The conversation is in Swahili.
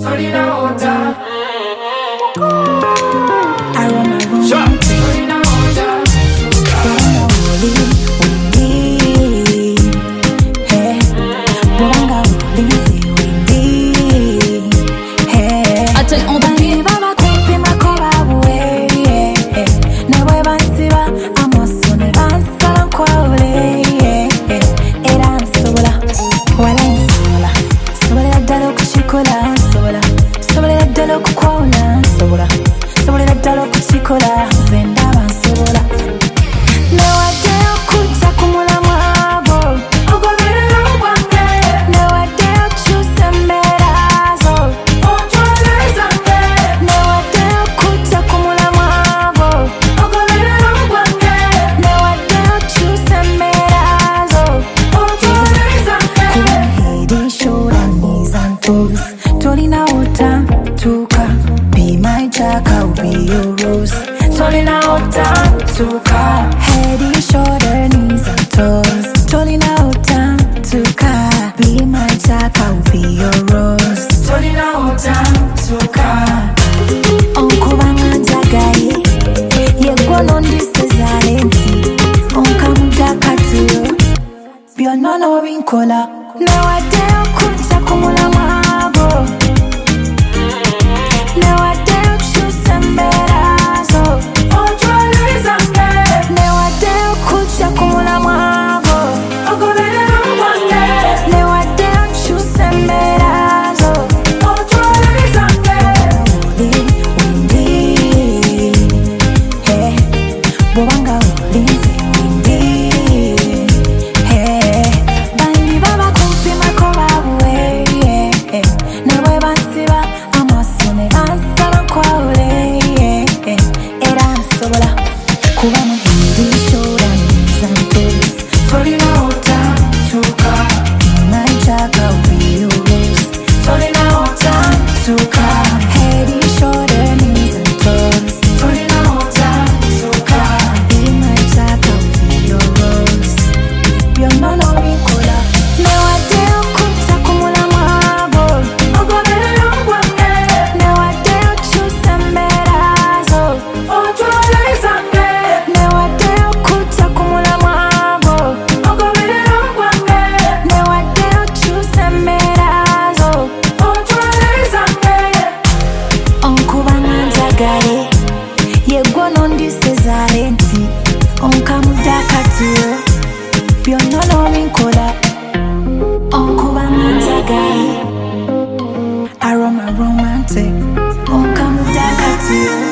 Be my jack, I'll be your rose. Turning out time to car. Head and shoulder, knees and toes. Turning out time to car. Be my jack, I'll be your rose. Turning out time to car. Uncle Banga Guy. You're going on this Cesarenti. Uncle Mudakatu. You're not knowing color. Now I dare Kunta Kumula Mabo. Now I dare choose some better. So, oh, Jolie Zambe. Now I dare Kunta Kumula Mabo. Oh, go there, now I dare choose some better. So, oh, Jolie Zambe. Windy, hey, Bobanga, Lindsay, windy, hey, Bandi Baba Kumpi Makora, way, never Bansiba, Amasone, Ansala Quale, Era Sola, Kuama, Hindi, Shoda, Santos, Solina Ota, Tuka, my Jaka, we rose, Solina Ota, Tuka, Heady, Shoulder, knees and toes, Solina Ota, Tuka, my Jaka, we rose, you're not knowing color. Now I dare Kunta Kumula Mabo. Oh, go there, now I dare choose some better. So, oh, Jolie Zambe. Now I dare Kunta Kumula Mabo. Oh, go there, now I dare choose some better. So, oh, Jolie Zambe. Uncle Banga Guy. You're going on this Cesarenti. Uncle Mudakatu. You're not knowing color. Uncle Banga Guy. Aroma romantic. Uncle Mudakatu.